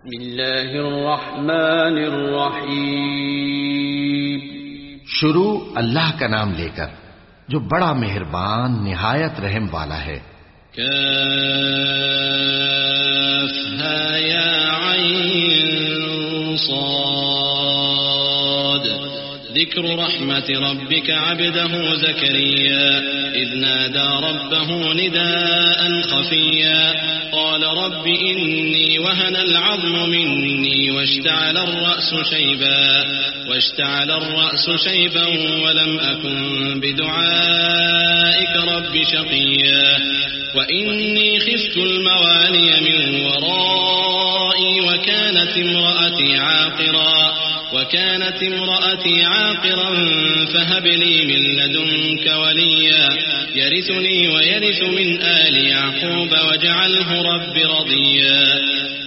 بسم اللہ الرحمن الرحیم. شروع اللہ کا نام لے کر جو بڑا مہربان نہایت رحم والا ہے. کافہا یا عین صاد. ذکر رحمت ربک عبده زکریا اذ نادى ربه نداء خفيا قال رب إني وهن العظم مني واشتعل الرأس شيبا ولم أكن بدعائك رب شقيا وإني خفت الموالي من ورائي وكانت امرأتي عاقرا فهب لي من لدنك وليا يرثني ويرث من آل يعقوب واجعله رب رضيا.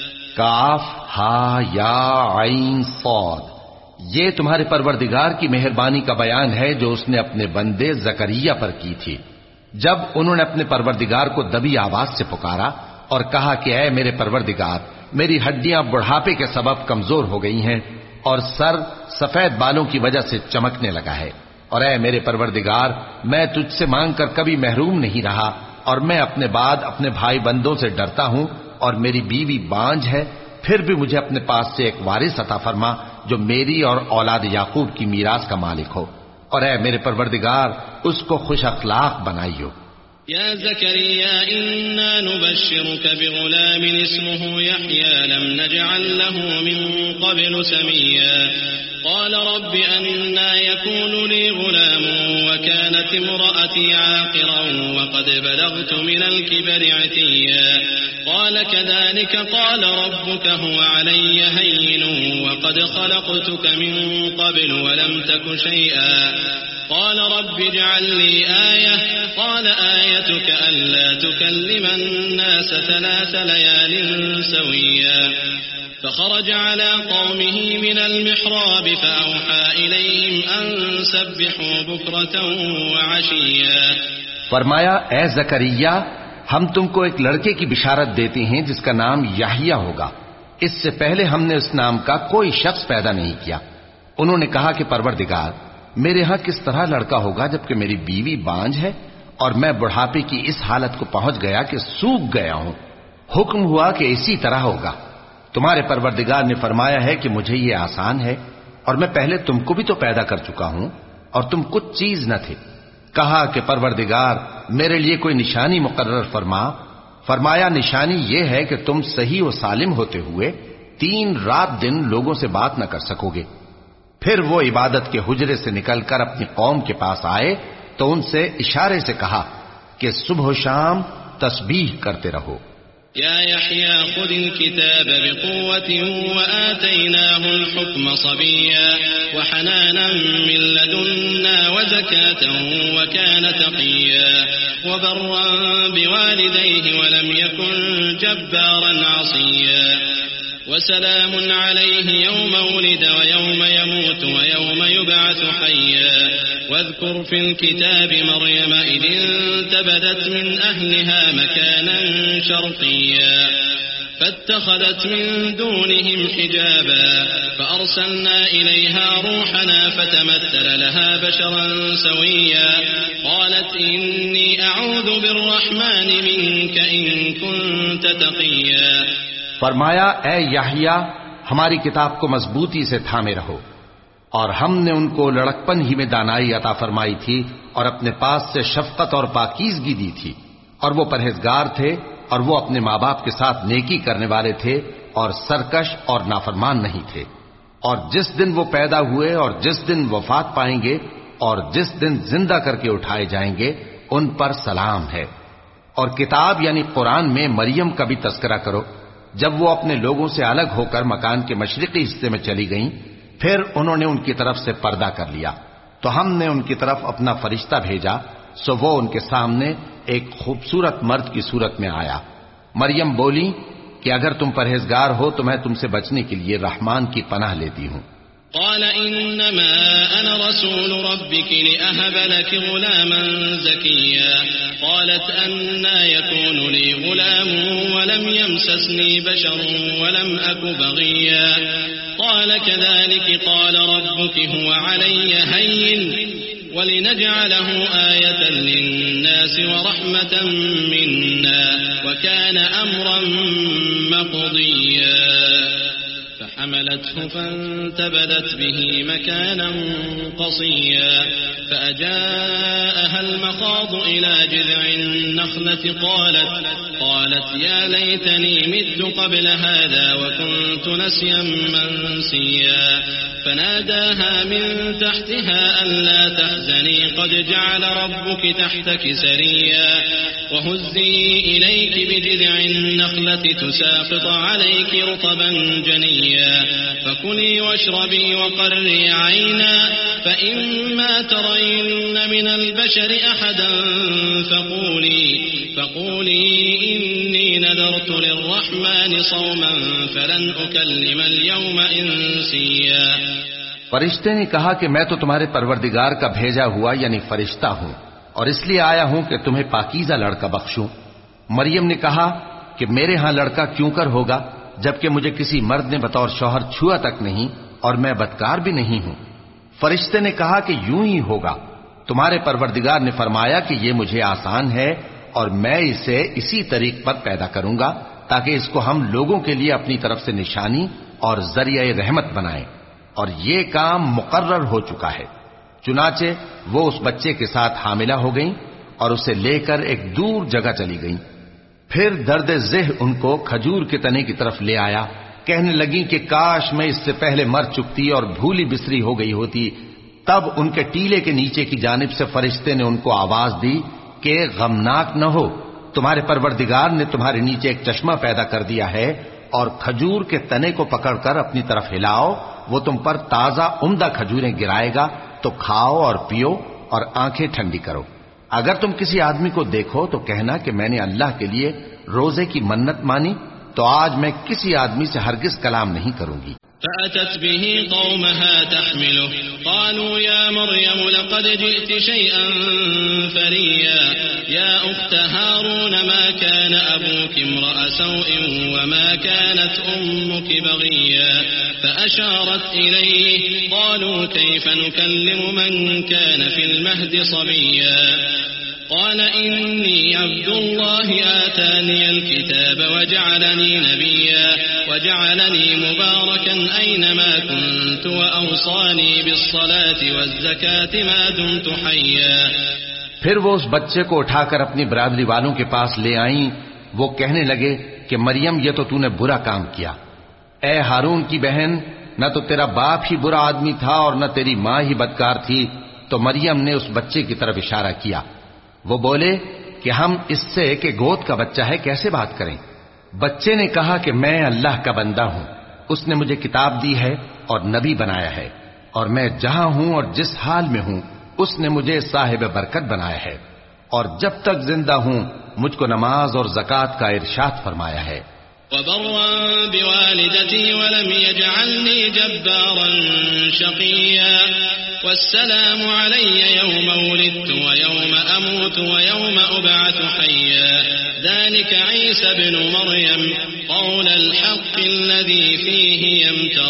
کاف ہا یا عین صاد. یہ تمہارے پروردگار کی مہربانی کا بیان ہے جو اس نے اپنے بندے زکریا پر کی تھی جب انہوں نے اپنے پروردگار کو دبی آواز سے پکارا اور کہا کہ اے میرے پروردگار، میری ہڈیاں بڑھاپے کے سبب کمزور ہو گئی ہیں اور سر سفید بالوں کی وجہ سے چمکنے لگا ہے، اور اے میرے پروردگار، میں تجھ سے مانگ کر کبھی محروم نہیں رہا اور میں اپنے بعد اپنے بھائی بندوں سے ڈرتا ہوں اور میری بیوی بانجھ ہے. پھر بھی مجھے اپنے پاس سے ایک وارث عطا فرما جو میری اور اولاد یعقوب کی میراث کا مالک ہو، اور اے میرے پروردگار اس کو خوش اخلاق بنائیو. يا زكريا إنا نبشرك بغلام اسمه يحيى لم نجعل له من قبل سميا قال رب أنا يكون لي غلام وكانت امرأتي عاقرا وقد بلغت من الكبر عتيا قال كذلك قال ربك هو علي هين وقد خلقتك من قبل ولم تك شيئا قال رب اجعل لي آية قال آيتك ألا تكلم الناس 3 ليال سويا فخرج على قومه من المحراب فأوحى إليهم أن سبحوا بكرة وعشيا. فرمایا اے زکریا، ہم تم کو ایک لڑکے کی بشارت دیتے ہیں جس کا نام یحییٰ ہوگا. اس سے پہلے ہم نے اس نام کا کوئی شخص پیدا نہیں کیا. انہوں نے کہا کہ پروردگار، میرے ہاں کس طرح لڑکا ہوگا جبکہ میری بیوی بانجھ ہے اور میں بڑھاپے کی اس حالت کو پہنچ گیا کہ سوکھ گیا ہوں. حکم ہوا کہ اسی طرح ہوگا. تمہارے پروردگار نے فرمایا ہے کہ مجھے یہ آسان ہے اور میں پہلے تم کو بھی تو پیدا کر چکا ہوں اور تم کچھ چیز نہ تھے. کہا کہ پروردگار میرے لیے کوئی نشانی مقرر فرما. فرمایا نشانی یہ ہے کہ تم صحیح و سالم ہوتے ہوئے 3 رات دن لوگوں سے بات نہ کر سکو گے. پھر وہ عبادت کے حجرے سے نکل کر اپنی قوم کے پاس آئے تو ان سے اشارے سے کہا کہ صبح و شام تسبیح کرتے رہو. يا يحيى خذ الكتاب بقوة وآتيناه الحكم صبيا وحنانا من لدنا وزكاة وكان تقيا وبرا بوالديه ولم يكن جبارا عصيا وسلام عليه يوم ولد ويوم يموت ويوم يبعث حيا واذكر في الكتاب مريم إذ انتبذت من أهلها مكانا شرقيا فاتخذت من دونهم حجابا فأرسلنا إليها روحنا فتمثل لها بشرا سويا قالت إني أعوذ بالرحمن منك إن كنت تقيا. فرمایا اے یحییٰ، ہماری کتاب کو مضبوطی سے تھامے رہو، اور ہم نے ان کو لڑکپن ہی میں دانائی عطا فرمائی تھی اور اپنے پاس سے شفقت اور پاکیزگی دی تھی، اور وہ پرہیزگار تھے اور وہ اپنے ماں باپ کے ساتھ نیکی کرنے والے تھے اور سرکش اور نافرمان نہیں تھے. اور جس دن وہ پیدا ہوئے اور جس دن وفات پائیں گے اور جس دن زندہ کر کے اٹھائے جائیں گے ان پر سلام ہے. اور کتاب یعنی قرآن میں مریم کا بھی تذکرہ کرو. جب وہ اپنے لوگوں سے الگ ہو کر مکان کے مشرقی حصے میں چلی گئیں پھر انہوں نے ان کی طرف سے پردہ کر لیا تو ہم نے ان کی طرف اپنا فرشتہ بھیجا سو وہ ان کے سامنے ایک خوبصورت مرد کی صورت میں آیا. مریم بولی کہ اگر تم پرہیزگار ہو تو میں تم سے بچنے کے لیے رحمان کی پناہ لیتی ہوں. قال إنما أنا رسول ربك لأهب لك غلاما زكيا قالت أنى يكون لي غلام ولم يمسسني بشر ولم أك بغيا قال كذلك قال ربك هو علي هين ولنجعله آية للناس ورحمة منا وكان أمرا مقضيا فحملته فانتبذت به مكانا قصيا فأجاءها المخاض إلى جذع النخلة قالت يا ليتني مت قبل هذا وكنت نسيا منسيا فناداها من تحتها ألا تحزني قد جعل ربك تحتك سريا وهزي إليك بجذع النخلة تساقط عليك رطبا جنيا فكلي واشربي وقري عينا فإما ترين من البشر أحدا فقولي إني نذرت للرحمن صوما فلن أكلم اليوم إنسيا. فرشتے نے کہا کہ میں تو تمہارے پروردگار کا بھیجا ہوا یعنی فرشتہ ہوں اور اس لیے آیا ہوں کہ تمہیں پاکیزہ لڑکا بخشوں. مریم نے کہا کہ میرے ہاں لڑکا کیوں کر ہوگا جبکہ مجھے کسی مرد نے بطور شوہر چھوا تک نہیں اور میں بدکار بھی نہیں ہوں. فرشتے نے کہا کہ یوں ہی ہوگا. تمہارے پروردگار نے فرمایا کہ یہ مجھے آسان ہے اور میں اسے اسی طریق پر پیدا کروں گا تاکہ اس کو ہم لوگوں کے لیے اپنی طرف سے نشانی اور ذریعہ رحمت بنائیں. اور یہ کام مقرر ہو چکا ہے. چنانچہ وہ اس بچے کے ساتھ حاملہ ہو گئیں اور اسے لے کر ایک دور جگہ چلی گئیں. پھر درد ذہ ان کو کھجور کے تنے کی طرف لے آیا. کہنے لگیں کہ کاش میں اس سے پہلے مر چکتی اور بھولی بسری ہو گئی ہوتی. تب ان کے ٹیلے کے نیچے کی جانب سے فرشتے نے ان کو آواز دی کہ غمناک نہ ہو، تمہارے پروردگار نے تمہارے نیچے ایک چشمہ پیدا کر دیا ہے اور کھجور کے تنے کو پکڑ کر اپنی طرف ہلاؤ، وہ تم پر تازہ عمدہ کھجوریں گرائے گا، تو کھاؤ اور پیو اور آنکھیں ٹھنڈی کرو. اگر تم کسی آدمی کو دیکھو تو کہنا کہ میں نے اللہ کے لیے روزے کی منت مانی، تو آج میں کسی آدمی سے ہرگز کلام نہیں کروں گی. فأتت به قومها تحمله قالوا يا مريم لقد جئت شيئا فريا يا أخت هارون ما كان أبوك امرأ سوء وما كانت أمك بغيا فأشارت إليه قالوا كيف نكلم من كان في المهد صبيا قال إني عبد الله آتاني الكتاب وجعلني نبيا وجعلني مباركا أينما كنت وأوصاني بالصلاة والزكاة ما دمت حيا. پھر وہ اس بچے کو اٹھا کر اپنی برادری والوں کے پاس لے آئیں. وہ کہنے لگے کہ مریم یہ تو نے برا کام کیا. اے ہارون کی بہن، نہ تو تیرا باپ ہی برا آدمی تھا اور نہ تیری ماں ہی بدکار تھی. تو مریم نے اس بچے کی طرف اشارہ کیا. وہ بولے کہ ہم اس سے کہ گود کا بچہ ہے کیسے بات کریں. بچے نے کہا کہ میں اللہ کا بندہ ہوں، اس نے مجھے کتاب دی ہے اور نبی بنایا ہے، اور میں جہاں ہوں اور جس حال میں ہوں اس نے مجھے صاحب برکت بنایا ہے، اور جب تک زندہ ہوں مجھ کو نماز اور زکوٰۃ کا ارشاد فرمایا ہے. وبرا بوالدتي ولم يجعلني جبارا شقيا والسلام علي يوم ولدت ويوم أموت ويوم أبعث حيا ذلك عيسى بن مريم قول الحق الذي فيه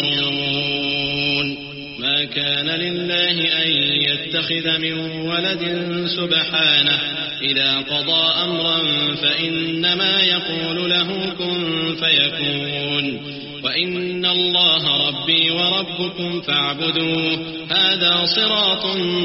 يمترون ما كان لله أن يتخذ من ولد سبحانه إذا قضى أمرا فإنما يقول له كن فيكون وإن الله ربي وربكم فاعبدوه هذا صراط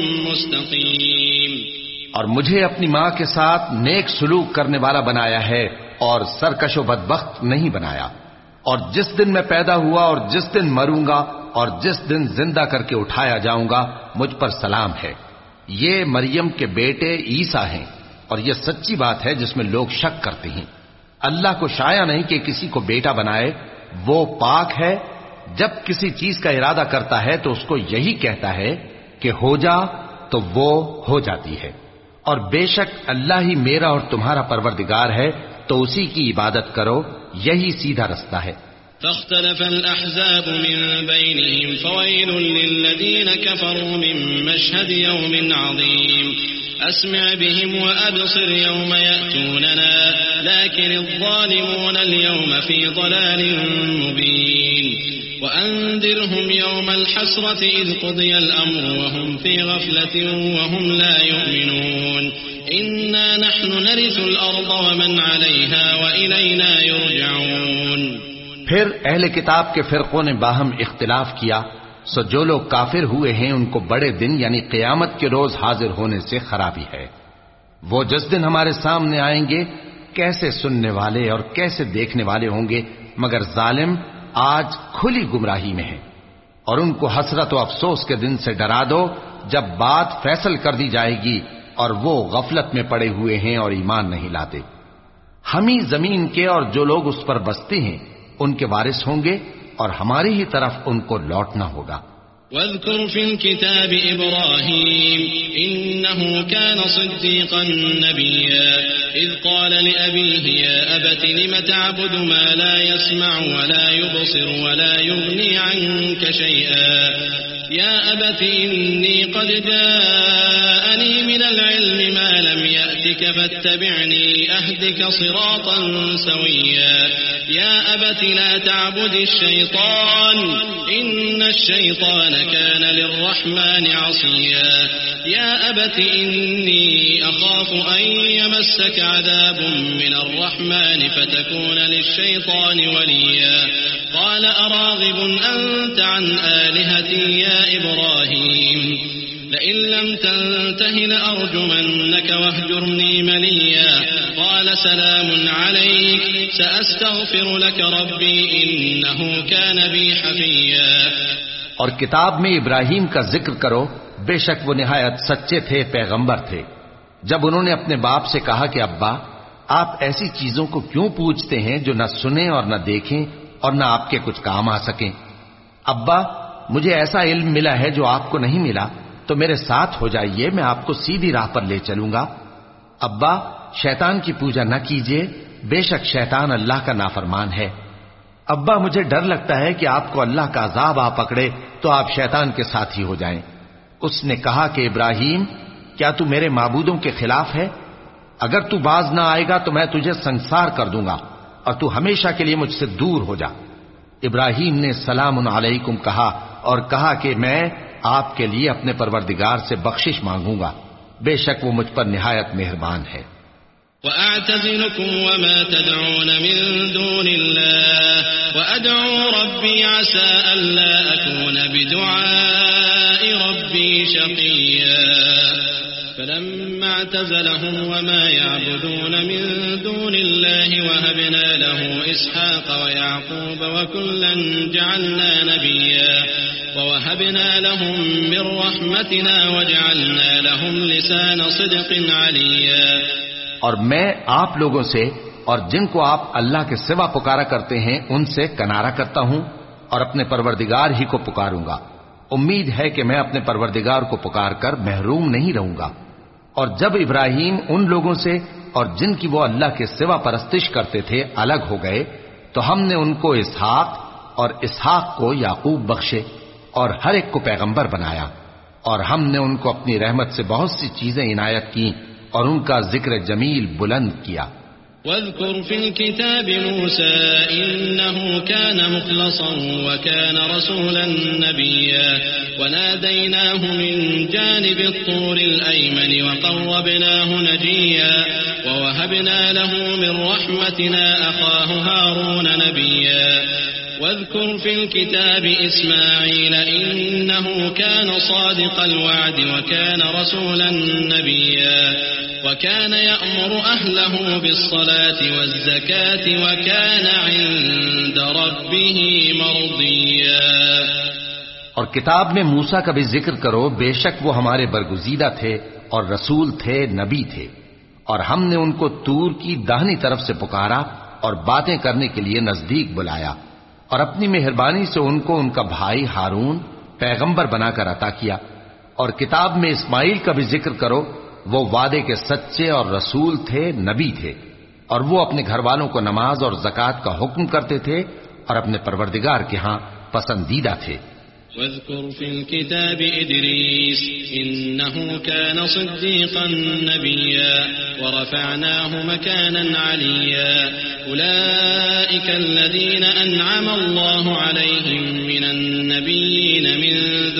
مستقيم. اور مجھے اپنی ماں کے ساتھ نیک سلوک کرنے والا بنایا ہے اور سرکش و بدبخت نہیں بنایا. اور جس دن میں پیدا ہوا اور جس دن مروں گا اور جس دن زندہ کر کے اٹھایا جاؤں گا مجھ پر سلام ہے. یہ مریم کے بیٹے عیسیٰ ہیں اور یہ سچی بات ہے جس میں لوگ شک کرتے ہیں. اللہ کو شایع نہیں کہ کسی کو بیٹا بنائے، وہ پاک ہے. جب کسی چیز کا ارادہ کرتا ہے تو اس کو یہی کہتا ہے کہ ہو جا تو وہ ہو جاتی ہے. اور بے شک اللہ ہی میرا اور تمہارا پروردگار ہے، تو اسی کی عبادت کرو، یہی سیدھا رستہ ہے. فاختلف الأحزاب من بينهم فويل للذين كفروا من مشهد يوم عظيم أسمع بهم وأبصر يوم يأتوننا لكن الظالمون اليوم في ضلال مبين وأنذرهم يوم الحسرة إذ قضي الأمر وهم في غفلة وهم لا يؤمنون إنا نحن نرث الأرض ومن عليها وإلينا يرجعون. پھر اہل کتاب کے فرقوں نے باہم اختلاف کیا، سو جو لوگ کافر ہوئے ہیں ان کو بڑے دن یعنی قیامت کے روز حاضر ہونے سے خرابی ہے. وہ جس دن ہمارے سامنے آئیں گے کیسے سننے والے اور کیسے دیکھنے والے ہوں گے، مگر ظالم آج کھلی گمراہی میں ہے. اور ان کو حسرت و افسوس کے دن سے ڈرا دو جب بات فیصل کر دی جائے گی اور وہ غفلت میں پڑے ہوئے ہیں اور ایمان نہیں لاتے. ہم ہی زمین کے اور جو لوگ اس پر بستے ہیں ان کے وارث ہوں گے اور ہماری ہی طرف ان کو لوٹنا ہوگا. واذكر في الكتاب إبراهيم إنه كان صديقا نبيا إذ قال لأبيه يا أبت لم تعبد ما لا يسمع ولا يبصر ولا يغني عنك شيئا يا أبت إني قد جاءني من العلم ما لم يأتك فاتبعني أهدك صراطا سويا يا أبت لا تعبد الشيطان إن الشيطان كان للرحمن عصيا يا أبت إني أخاف أن يمسك عذاب من الرحمن فتكون للشيطان وليا قال أراغب أنت عن آلهتي يا إبراهيم لئن لم تنته لأرجمنك واهجرني مليا قال سلام عليك سأستغفر لك ربي إنه كان بي حفيا. اور کتاب میں ابراہیم کا ذکر کرو، بے شک وہ نہایت سچے تھے، پیغمبر تھے. جب انہوں نے اپنے باپ سے کہا کہ ابا آپ ایسی چیزوں کو کیوں پوچھتے ہیں جو نہ سنیں اور نہ دیکھیں اور نہ آپ کے کچھ کام آ سکیں. ابا مجھے ایسا علم ملا ہے جو آپ کو نہیں ملا، تو میرے ساتھ ہو جائیے، میں آپ کو سیدھی راہ پر لے چلوں گا. ابا شیطان کی پوجا نہ کیجیے، بے شک شیطان اللہ کا نافرمان ہے. ابا مجھے ڈر لگتا ہے کہ آپ کو اللہ کا عذاب آ پکڑے تو آپ شیطان کے ساتھی ہو جائیں. اس نے کہا کہ ابراہیم کیا تو میرے معبودوں کے خلاف ہے؟ اگر تو باز نہ آئے گا تو میں تجھے سنسار کر دوں گا اور تو ہمیشہ کے لیے مجھ سے دور ہو جا. ابراہیم نے سلام علیکم کہا اور کہا کہ میں آپ کے لیے اپنے پروردگار سے بخشش مانگوں گا، بے شک وہ مجھ پر نہایت مہربان ہے. وَأَعْتَزِلُكُمْ وَمَا تَدْعُونَ مِن دُونِ اللَّهِ وَأَدْعُو رَبِّي عَسَىٰ أَلَّا أَكُونَ بِدُعَاءِ رَبِّي شَقِيًّا. فَلَمَّا اعْتَزَلَهُمْ وَمَا يَعْبُدُونَ مِن دُونِ اللَّهِ وَهَبْنَا لَهُ إِسْحَاقَ وَيَعْقُوبَ وَكُلًّا جَعَلْنَا نَبِيًّا وَوَهَبْنَا لَهُم مِّن رَّحْمَتِنَا وَجَعَلْنَا لَهُمْ لِسَانَ صِدْقٍ عَلِيًّا. اور میں آپ لوگوں سے اور جن کو آپ اللہ کے سوا پکارا کرتے ہیں ان سے کنارہ کرتا ہوں اور اپنے پروردگار ہی کو پکاروں گا. امید ہے کہ میں اپنے پروردگار کو پکار کر محروم نہیں رہوں گا. اور جب ابراہیم ان لوگوں سے اور جن کی وہ اللہ کے سوا پرستش کرتے تھے الگ ہو گئے تو ہم نے ان کو اسحاق اور اسحاق کو یعقوب بخشے اور ہر ایک کو پیغمبر بنایا. اور ہم نے ان کو اپنی رحمت سے بہت سی چیزیں عنایت کی اور ان کا ذکر جمیل بلند کیا. واذكر في الكتاب موسى إنه كان مخلصا وكان رسولا نبيا وناديناه من جانب الطور الأيمن وقربناه نجيا ووهبنا له من رحمتنا أخاه هارون نبيا. واذكر في الكتاب إسماعيل إنه كان صادق الوعد وكان رسولا نبيا وكان يأمر أهله بالصلاة والزكاة وكان عند ربه مرضيا. اور کتاب میں موسیٰ کا بھی ذکر کرو، بے شک وہ ہمارے برگزیدہ تھے اور رسول تھے، نبی تھے. اور ہم نے ان کو طور کی داہنی طرف سے پکارا اور باتیں کرنے کے لیے نزدیک بلایا اور اپنی مہربانی سے ان کو ان کا بھائی ہارون پیغمبر بنا کر عطا کیا. اور کتاب میں اسماعیل کا بھی ذکر کرو، وہ وعدے کے سچے اور رسول تھے، نبی تھے. اور وہ اپنے گھر والوں کو نماز اور زکوٰۃ کا حکم کرتے تھے اور اپنے پروردگار کے ہاں پسندیدہ تھے۔ واذكر في الكتاب إدريس إنه كان صديقا نبيا ورفعناه مكانا عليا أولئك الذين أنعم الله عليهم من النبيين من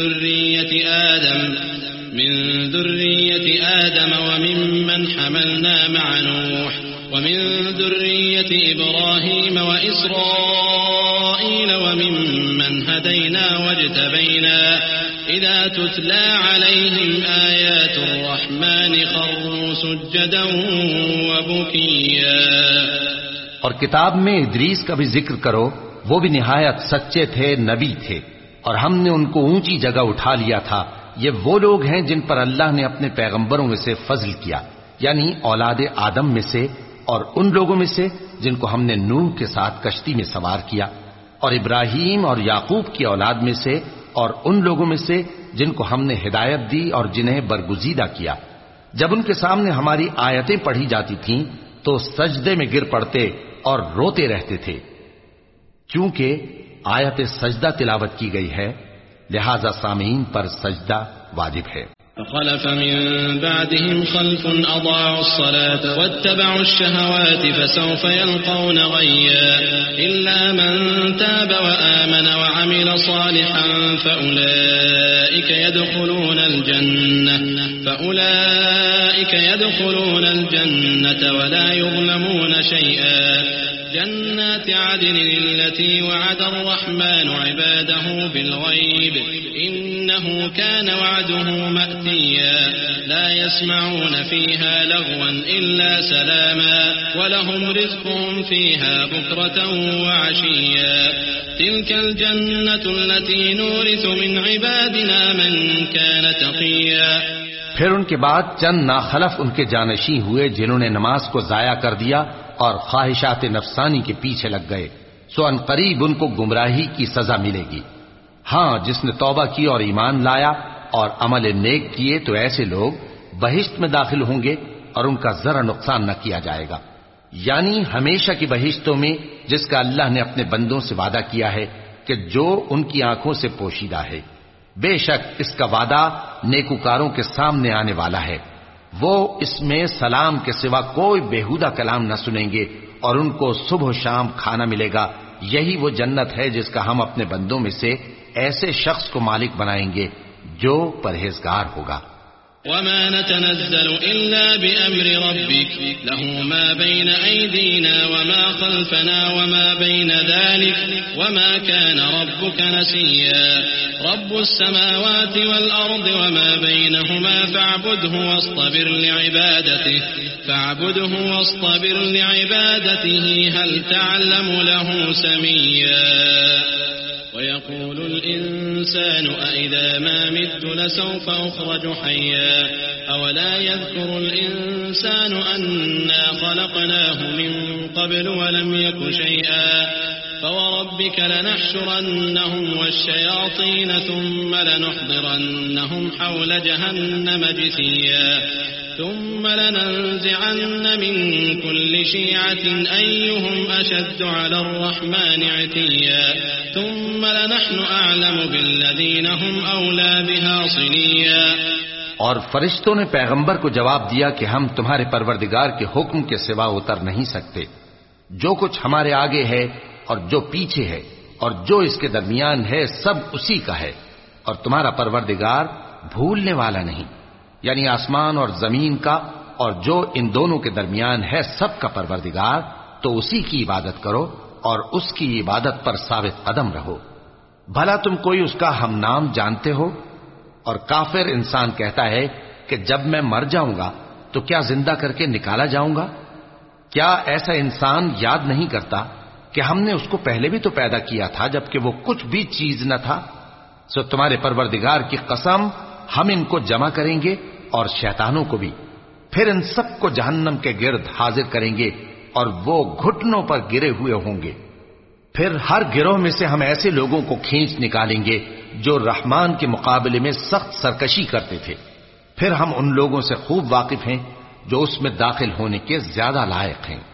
ذرية آدم وممن حملنا مع نوح ومن ذرية إبراهيم وإسرائيل وممن هدينا واجتبينا إذا تتلى عليهم آيات الرحمن خروا سجدا وبكيا۔ اور کتاب میں ادریس کا بھی ذکر کرو، وہ بھی نہایت سچے تھے، نبی تھے، اور ہم نے ان کو اونچی جگہ اٹھا لیا تھا۔ یہ وہ لوگ ہیں جن پر اللہ نے اپنے پیغمبروں میں سے فضل کیا، یعنی اولاد آدم میں سے، اور ان لوگوں میں سے جن کو ہم نے نوح کے ساتھ کشتی میں سوار کیا، اور ابراہیم اور یعقوب کی اولاد میں سے، اور ان لوگوں میں سے جن کو ہم نے ہدایت دی اور جنہیں برگزیدہ کیا۔ جب ان کے سامنے ہماری آیتیں پڑھی جاتی تھیں تو سجدے میں گر پڑتے اور روتے رہتے تھے، کیونکہ آیت سجدہ تلاوت کی گئی ہے، لہذا سامعین پر سجدہ واجب ہے۔ فخلف من بعدهم خلف أضاعوا الصلاة واتبعوا الشهوات فسوف يلقون غيا إلا من تاب وآمن وعمل صالحا فأولئك يدخلون الجنة ولا يظلمون شيئا جنات عدن التي وعد الرحمن عباده بالغيب إنه كان وعده مأتيا لا يسمعون فيها لغوا إلا سلاما ولهم رزقهم فيها بكرة وعشيا تلك الجنة التي نورث من عبادنا من كان تقيا۔ پھر ان کے بعد چند ناخلف ان کے جانشین ہوئے جنہوں نے نماز کو ضائع کر دیا اور خواہشات نفسانی کے پیچھے لگ گئے، سو ان قریب ان کو گمراہی کی سزا ملے گی۔ ہاں، جس نے توبہ کی اور ایمان لایا اور عمل نیک کیے تو ایسے لوگ بہشت میں داخل ہوں گے اور ان کا ذرا نقصان نہ کیا جائے گا، یعنی ہمیشہ کی بہشتوں میں جس کا اللہ نے اپنے بندوں سے وعدہ کیا ہے کہ جو ان کی آنکھوں سے پوشیدہ ہے۔ بے شک اس کا وعدہ نیکوکاروں کے سامنے آنے والا ہے، وہ اس میں سلام کے سوا کوئی بیہودہ کلام نہ سنیں گے اور ان کو صبح و شام کھانا ملے گا۔ یہی وہ جنت ہے جس کا ہم اپنے بندوں میں سے ایسے شخص کو مالک بنائیں گے جو پرہیزگار ہوگا۔ وما نتنزل إلا بأمر ربك له ما بين أيدينا وما خلفنا وما بين ذلك وما كان ربك نسيا رب السماوات والأرض وما بينهما فاعبده واصطبر لعبادته هل تعلم له سميا ويقول الإنسان أإذا ما مت لسوف أخرج حيا أولا يذكر الإنسان أنا خلقناه من قبل ولم يك شيئا فوربك لنحشرنهم والشياطين ثم لنحضرنهم حول جهنم جثيا ثم لننزعن من كل شيعة أيهم أشد على الرحمن عتيا ثم لنحن أعلم بالذين هم أولى بها صليا۔ اور فرشتوں نے پیغمبر کو جواب دیا کہ ہم تمہارے پروردگار کے حکم کے سوا اتر نہیں سکتے، جو کچھ ہمارے آگے ہے اور جو پیچھے ہے اور جو اس کے درمیان ہے سب اسی کا ہے، اور تمہارا پروردگار بھولنے والا نہیں، یعنی آسمان اور زمین کا اور جو ان دونوں کے درمیان ہے سب کا پروردگار، تو اسی کی عبادت کرو اور اس کی عبادت پر ثابت قدم رہو۔ بھلا تم کوئی اس کا ہم نام جانتے ہو؟ اور کافر انسان کہتا ہے کہ جب میں مر جاؤں گا تو کیا زندہ کر کے نکالا جاؤں گا؟ کیا ایسا انسان یاد نہیں کرتا کہ ہم نے اس کو پہلے بھی تو پیدا کیا تھا جبکہ وہ کچھ بھی چیز نہ تھا؟ سو تمہارے پروردگار کی قسم ہم ان کو جمع کریں گے اور شیطانوں کو بھی، پھر ان سب کو جہنم کے گرد حاضر کریں گے اور وہ گھٹنوں پر گرے ہوئے ہوں گے۔ پھر ہر گروہ میں سے ہم ایسے لوگوں کو کھینچ نکالیں گے جو رحمان کے مقابلے میں سخت سرکشی کرتے تھے، پھر ہم ان لوگوں سے خوب واقف ہیں جو اس میں داخل ہونے کے زیادہ لائق ہیں۔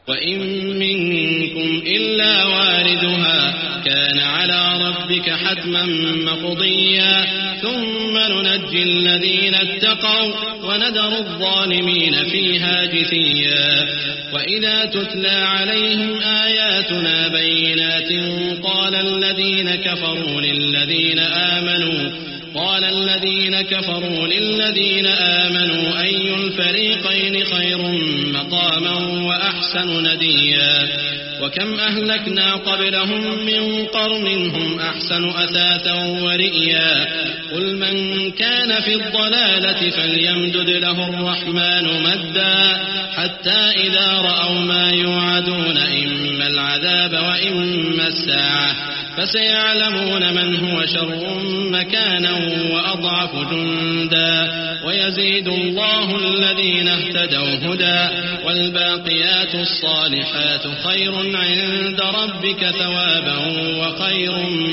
وَإِن مِّنكُمْ إِلَّا وَارِدُهَا كَانَ عَلَى رَبِّكَ حَتْمًا مَّقْضِيًّا ثُمَّ نُنَجِّي الَّذِينَ اتَّقَوْا وَنَذَرُ الظَّالِمِينَ فِيهَا جِثِيًّا وَإِذَا تُتْلَى عَلَيْهِمْ آيَاتُنَا بَيِّنَاتٍ قَالَ الَّذِينَ كفروا للذين آمنوا أي الفريقين خير مقاما وأحسن نديا وكم أهلكنا قبلهم من قرن هم أحسن أثاثا ورئيا قل من كان في الضلالة فليمدد له الرحمن مدا حتى إذا رأوا ما يوعدون إما العذاب وإما الساعة فسيعلمون من هو شر مكانا وأضعف جندا ويزيد الله الذين اهتدوا هدى والباقيات الصالحات خير عند ربك ثوابا وخير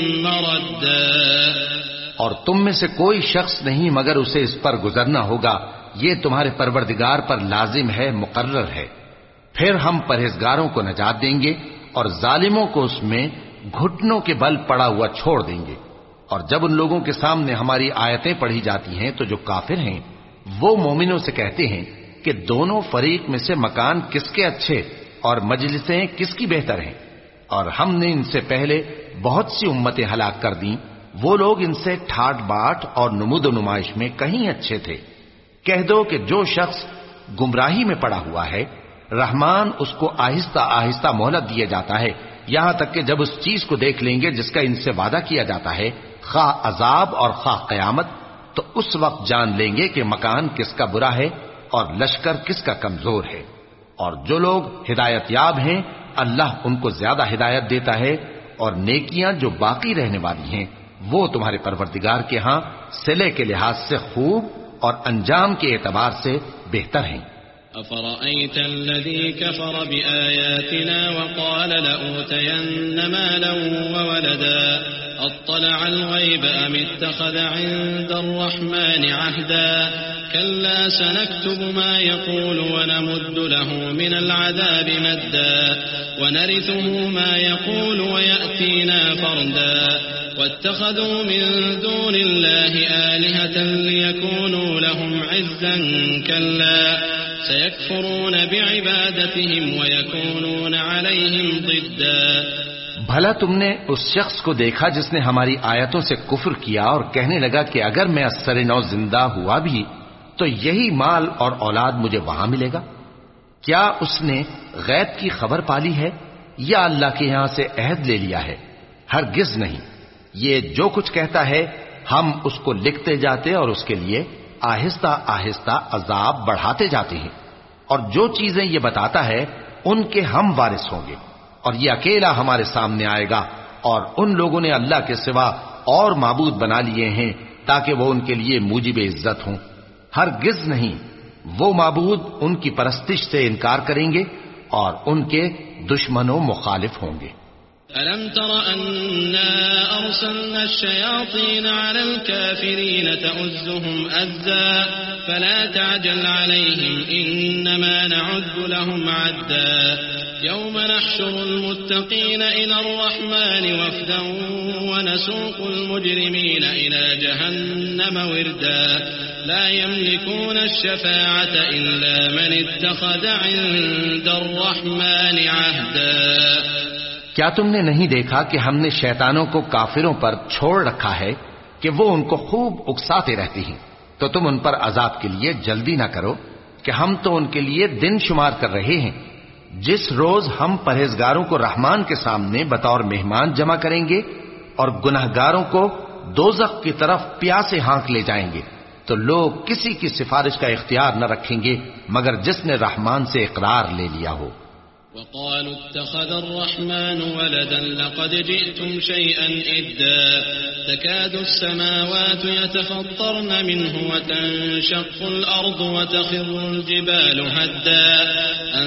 مردا. اور تم میں سے کوئی شخص نہیں مگر اسے اس پر گزرنا ہوگا، یہ تمہارے پروردگار پر لازم ہے، مقرر ہے. پھر ہم پرہیزگاروں کو نجات دیں گے اور ظالموں کو اس میں گھٹنوں کے بل پڑا ہوا چھوڑ دیں گے. اور جب ان لوگوں کے سامنے ہماری آیتیں پڑھی جاتی ہیں تو جو کافر ہیں وہ مومنوں سے کہتے ہیں کہ دونوں فریق میں سے مکان کس کے اچھے اور مجلسیں کس کی بہتر ہیں، اور ہم نے ان سے پہلے بہت سی امتیں ہلاک کر دیں، وہ لوگ ان سے ٹھاٹ باٹ اور نمود و نمائش میں کہیں اچھے تھے. کہہ دو کہ جو شخص گمراہی میں پڑا ہوا ہے رحمان اس کو آہستہ آہستہ مہلت دیا جاتا ہے، یہاں تک کہ جب اس چیز کو دیکھ لیں گے جس کا ان سے وعدہ کیا جاتا ہے، خواہ عذاب اور خواہ قیامت، تو اس وقت جان لیں گے کہ مکان کس کا برا ہے اور لشکر کس کا کمزور ہے. اور جو لوگ ہدایت یاب ہیں اللہ ان کو زیادہ ہدایت دیتا ہے، اور نیکیاں جو باقی رہنے والی ہیں وہ تمہارے پروردگار کے ہاں صلے کے لحاظ سے خوب اور انجام کے اعتبار سے بہتر ہیں. أفرأيت الذي كفر بآياتنا وقال لأوتين مالا وولدا أطلع الغيب أم اتخذ عند الرحمن عهدا كلا سنكتب ما يقول ونمد له من العذاب مدا ونرثه ما يقول ويأتينا فردا واتخذوا من دون الله آلهة ليكونوا لهم عزا كلا سيكفرون بعبادتهم ويكونون عليهم ضدا. بھلا تم نے اس شخص کو دیکھا جس نے ہماری آیتوں سے کفر کیا اور کہنے لگا کہ اگر میں اثر نو زندہ ہوا بھی تو یہی مال اور اولاد مجھے وہاں ملے گا؟ کیا اس نے غیب کی خبر پالی ہے یا اللہ کے یہاں سے عہد لے لیا ہے؟ ہرگز نہیں. یہ جو کچھ کہتا ہے ہم اس کو لکھتے جاتے اور اس کے لیے آہستہ آہستہ عذاب بڑھاتے جاتے ہیں، اور جو چیزیں یہ بتاتا ہے ان کے ہم وارث ہوں گے، اور یہ اکیلا ہمارے سامنے آئے گا. اور ان لوگوں نے اللہ کے سوا اور معبود بنا لیے ہیں تاکہ وہ ان کے لیے موجب عزت ہوں. ہرگز نہیں، وہ معبود ان کی پرستش سے انکار کریں گے اور ان کے دشمنوں مخالف ہوں گے. ألم تر أنا أرسلنا الشياطين على الكافرين تؤزهم أزا فلا تعجل عليهم إنما نعد لهم عدا يوم نحشر المتقين إلى الرحمن وفدا ونسوق المجرمين إلى جهنم وردا لا يملكون الشفاعة إلا من اتخذ عند الرحمن عهدا. کیا تم نے نہیں دیکھا کہ ہم نے شیطانوں کو کافروں پر چھوڑ رکھا ہے کہ وہ ان کو خوب اکساتے رہتی ہیں؟ تو تم ان پر عذاب کے لیے جلدی نہ کرو کہ ہم تو ان کے لیے دن شمار کر رہے ہیں. جس روز ہم پرہیزگاروں کو رحمان کے سامنے بطور مہمان جمع کریں گے اور گناہگاروں کو دوزخ کی طرف پیاسے ہانک لے جائیں گے تو لوگ کسی کی سفارش کا اختیار نہ رکھیں گے مگر جس نے رحمان سے اقرار لے لیا ہو. وقالوا اتخذ الرحمن ولدا لقد جئتم شيئا إدا تكاد السماوات يتفطرن منه وتنشق الأرض وتخر الجبال هدا أن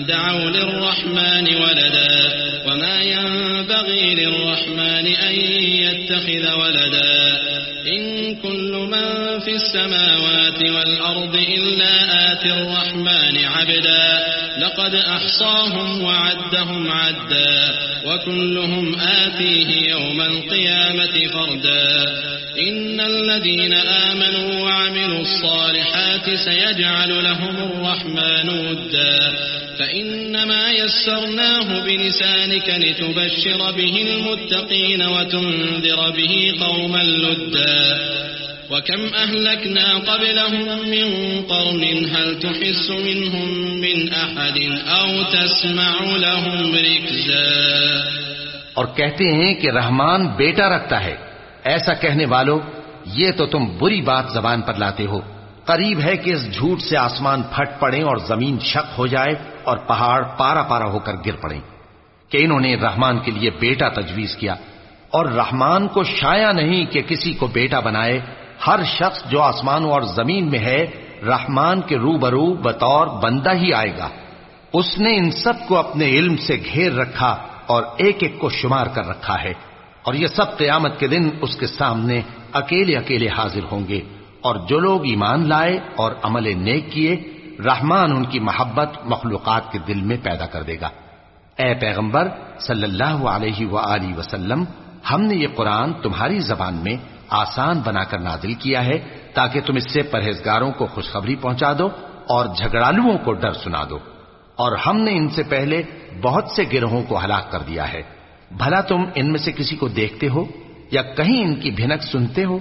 دعوا للرحمن ولدا وما ينبغي للرحمن أن يتخذ ولدا إن كل من في السماوات والأرض إلا آتي الرحمن عبدا لقد أحصاهم وعدهم عدا وكلهم آتيه يوم القيامة فردا إن الذين آمنوا وعملوا الصالحات سيجعل لهم الرحمن ودا فإنما يسرناه بلسانك لتبشر به المتقين وتنذر به قوما لدا وكم أهلكنا قبلهم من قرن هل تحس منهم من أحد أو تسمع لهم ركزا. اور کہتے ہیں کہ رحمان بیٹا رکھتا ہے. ایسا کہنے والو یہ تو تم بری بات زبان پر لاتے ہو. قریب ہے کہ اس جھوٹ سے آسمان پھٹ پڑیں اور زمین شق ہو جائے اور پہاڑ پارا پارا ہو کر گر پڑیں کہ انہوں نے رحمان کے لیے بیٹا تجویز کیا. اور رحمان کو شایع نہیں کہ کسی کو بیٹا بنائے. ہر شخص جو آسمانوں اور زمین میں ہے رحمان کے روبرو بطور بندہ ہی آئے گا. اس نے ان سب کو اپنے علم سے گھیر رکھا اور ایک ایک کو شمار کر رکھا ہے. اور یہ سب قیامت کے دن اس کے سامنے اکیلے اکیلے حاضر ہوں گے. اور جو لوگ ایمان لائے اور عمل نیک کیے رحمان ان کی محبت مخلوقات کے دل میں پیدا کر دے گا. اے پیغمبر صلی اللہ علیہ وآلہ وسلم، ہم نے یہ قرآن تمہاری زبان میں آسان بنا کر نازل کیا ہے تاکہ تم اس سے پرہیزگاروں کو خوشخبری پہنچا دو اور جھگڑالوؤں کو ڈر سنا دو. اور ہم نے ان سے پہلے بہت سے گروہوں کو ہلاک کر دیا ہے. بھلا تم ان میں سے کسی کو دیکھتے ہو یا کہیں ان کی بھنک سنتے ہو؟